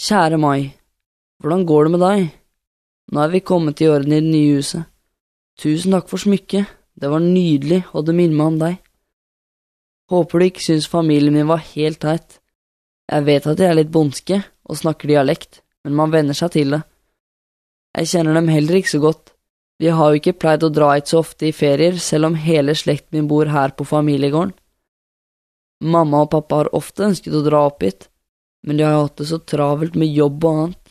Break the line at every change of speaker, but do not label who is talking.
Kjære Mai, hvordan går det med deg? Nå er vi kommet i orden i det nye huset. Tusen takk for smykket, det var nydelig, og det minner meg om deg. Håper du ikke synes familien min var helt teit. Jeg vet at de er litt bondske og snakker dialekt, men man venner seg til det. Jeg kjenner dem heller ikke så godt. Vi har jo ikke pleid å dra hit så ofte i ferier, selv om hele slekten min bor her på familiegården. Mamma og pappa har ofte ønsket å dra opp hit, men de har hatt det så travelt med jobb og annet.